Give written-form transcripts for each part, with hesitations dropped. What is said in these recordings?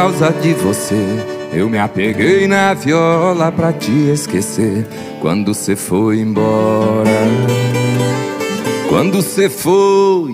causa de você, eu me apeguei na viola pra te esquecer. Quando cê foi embora, quando cê foi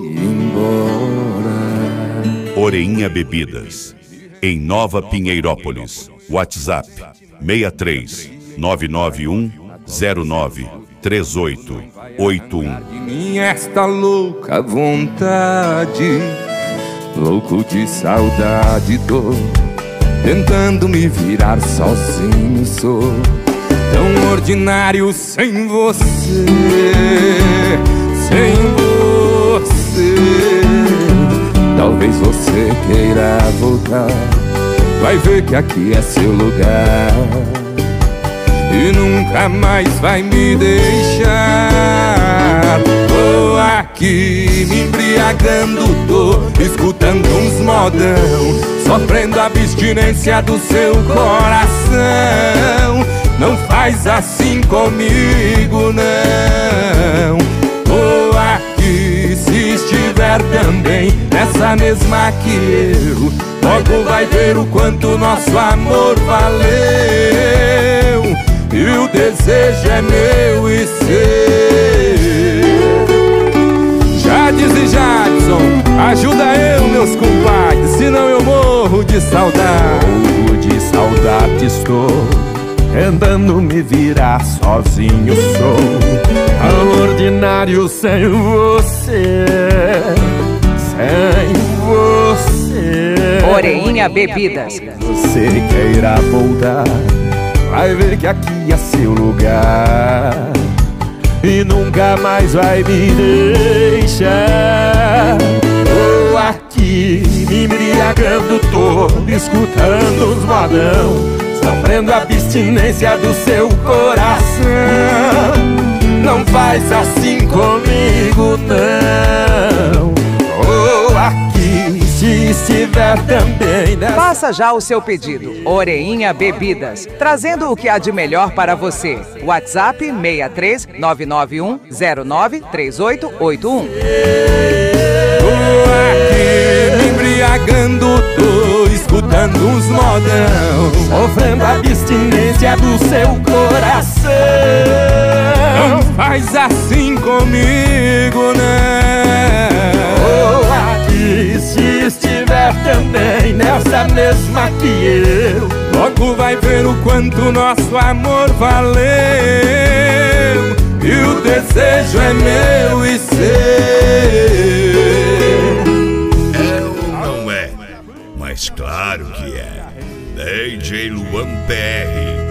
embora. Oreinha Bebidas, em Nova Pinheirópolis. WhatsApp 63 991 09 3881. De mim esta louca vontade, louco de saudade, tô tentando me virar sozinho, sou tão ordinário sem você, sem você. Talvez você queira voltar, vai ver que aqui é seu lugar e nunca mais vai me deixar. Tô aqui me embriagando, tô escutando uns modão, sofrendo a abstinência do seu coração. Não faz assim comigo, não. Tô aqui, se estiver também nessa mesma que eu, logo vai ver o quanto nosso amor valeu. E o desejo é meu e seu. Jades e Jadson, ajuda eu, meus compadres, senão eu morro de saudade. Morro de saudade estou, tentando me virar sozinho, sou tão ordinário sem você, sem você. Oreinha Bebidas. Você queira voltar, vai ver que aqui é seu lugar e nunca mais vai me deixar. Tô aqui me embriagando, tô escutando os modão, sofrendo a abstinência do seu coração. Não faz assim comigo, não. Tô aqui, se estiver também nessa... Faça já o seu pedido. Oreinha Bebidas, trazendo o que há de melhor para você. WhatsApp 63 991 09 3881. Tô aqui me embriagando, tô escutando uns modão, sofrendo a abstinência do seu coração. não faz assim comigo, não. Tô aqui, se estiver também nessa mesma que eu, logo vai ver o quanto nosso amor valeu. E o desejo é meu e seu. É ou não é? Mas claro que é. DJ Luan PR